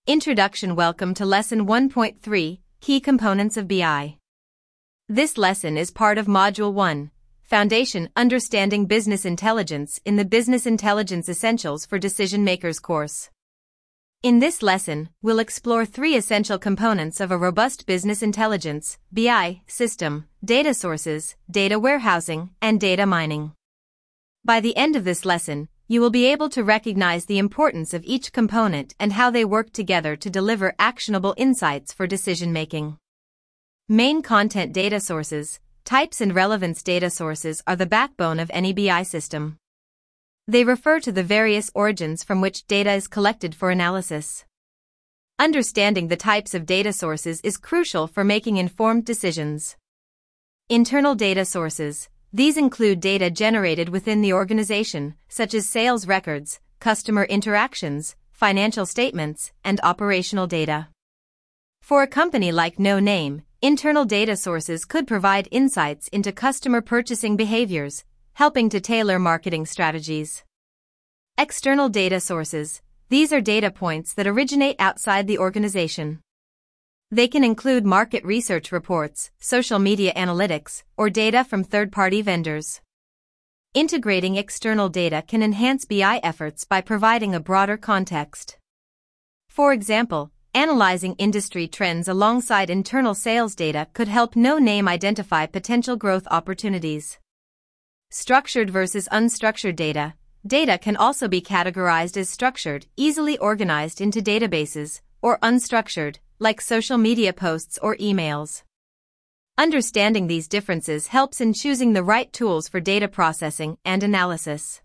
Introduction. Welcome to Lesson 1.3, Key Components of BI. This lesson is part of Module 1, Foundation Understanding Business Intelligence in the Business Intelligence Essentials for Decision Makers course. In this lesson, we'll explore three essential components of a robust business intelligence, BI, system: data sources, data warehousing, and data mining. By the end of this lesson, you will be able to recognize the importance of each component and how they work together to deliver actionable insights for decision-making. Main content: data sources, types and relevance. Data sources are the backbone of any BI system. They refer to the various origins from which data is collected for analysis. Understanding the types of data sources is crucial for making informed decisions. Internal data sources. These include data generated within the organization, such as sales records, customer interactions, financial statements, and operational data. For a company like No Name, internal data sources could provide insights into customer purchasing behaviors, helping to tailor marketing strategies. External data sources. These are data points that originate outside the organization. They can include market research reports, social media analytics, or data from third-party vendors. Integrating external data can enhance BI efforts by providing a broader context. For example, analyzing industry trends alongside internal sales data could help No Name identify potential growth opportunities. Structured versus unstructured data. Data can also be categorized as structured, easily organized into databases, or unstructured, like social media posts or emails. Understanding these differences helps in choosing the right tools for data processing and analysis.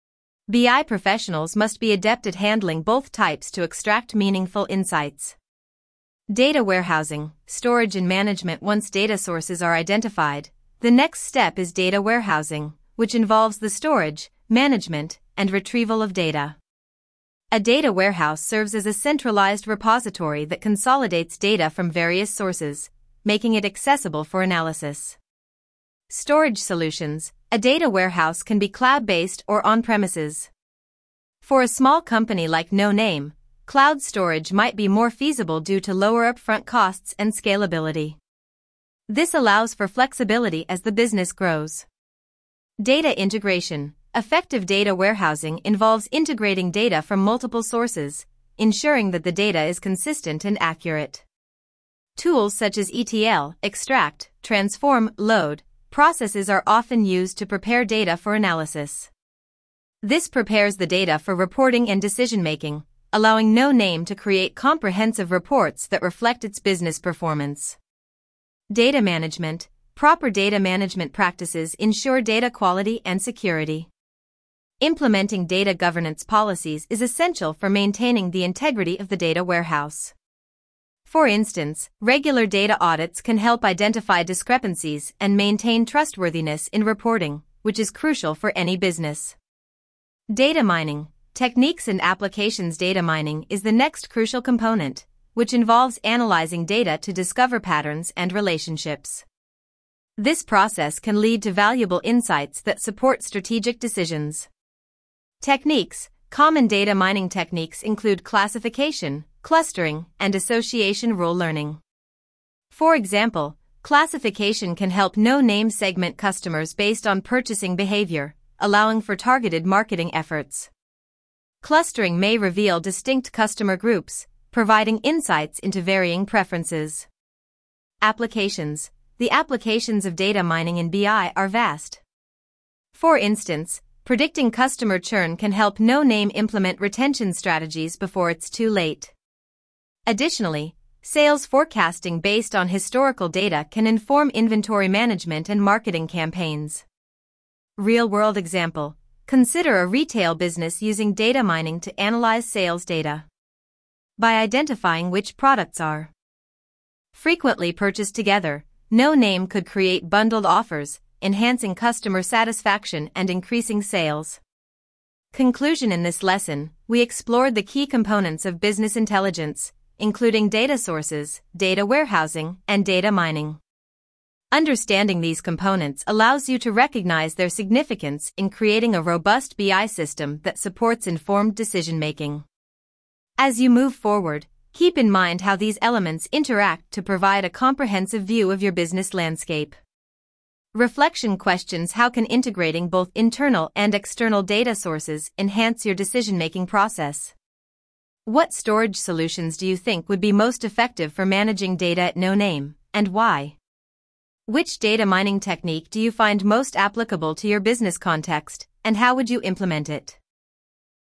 BI professionals must be adept at handling both types to extract meaningful insights. Data warehousing, storage and management. Once data sources are identified, the next step is data warehousing, which involves the storage, management, and retrieval of data. A data warehouse serves as a centralized repository that consolidates data from various sources, making it accessible for analysis. Storage solutions. A data warehouse can be cloud-based or on-premises. For a small company like No Name, cloud storage might be more feasible due to lower upfront costs and scalability. This allows for flexibility as the business grows. Data integration. Effective data warehousing involves integrating data from multiple sources, ensuring that the data is consistent and accurate. Tools such as ETL, extract, transform, load processes are often used to prepare data for analysis. This prepares the data for reporting and decision-making, allowing No Name to create comprehensive reports that reflect its business performance. Data management. Proper data management practices ensure data quality and security. Implementing data governance policies is essential for maintaining the integrity of the data warehouse. For instance, regular data audits can help identify discrepancies and maintain trustworthiness in reporting, which is crucial for any business. Data mining, techniques and applications. Data mining is the next crucial component, which involves analyzing data to discover patterns and relationships. This process can lead to valuable insights that support strategic decisions. Techniques. Common data mining techniques include classification, clustering, and association rule learning. For example, classification can help No Name segment customers based on purchasing behavior, allowing for targeted marketing efforts. Clustering may reveal distinct customer groups, providing insights into varying preferences. Applications. The applications of data mining in BI are vast. For instance, predicting customer churn can help No Name implement retention strategies before it's too late. Additionally, sales forecasting based on historical data can inform inventory management and marketing campaigns. Real-world example. Consider a retail business using data mining to analyze sales data. By identifying which products are frequently purchased together, No Name could create bundled offers, enhancing customer satisfaction and increasing sales. Conclusion. In this lesson, we explored the key components of business intelligence, including data sources, data warehousing, and data mining. Understanding these components allows you to recognize their significance in creating a robust BI system that supports informed decision-making. As you move forward, Keep in mind how these elements interact to provide a comprehensive view of your business landscape. Reflection questions: how can integrating both internal and external data sources enhance your decision-making process? What storage solutions do you think would be most effective for managing data at no name, and why? Which data mining technique do you find most applicable to your business context, and how would you implement it?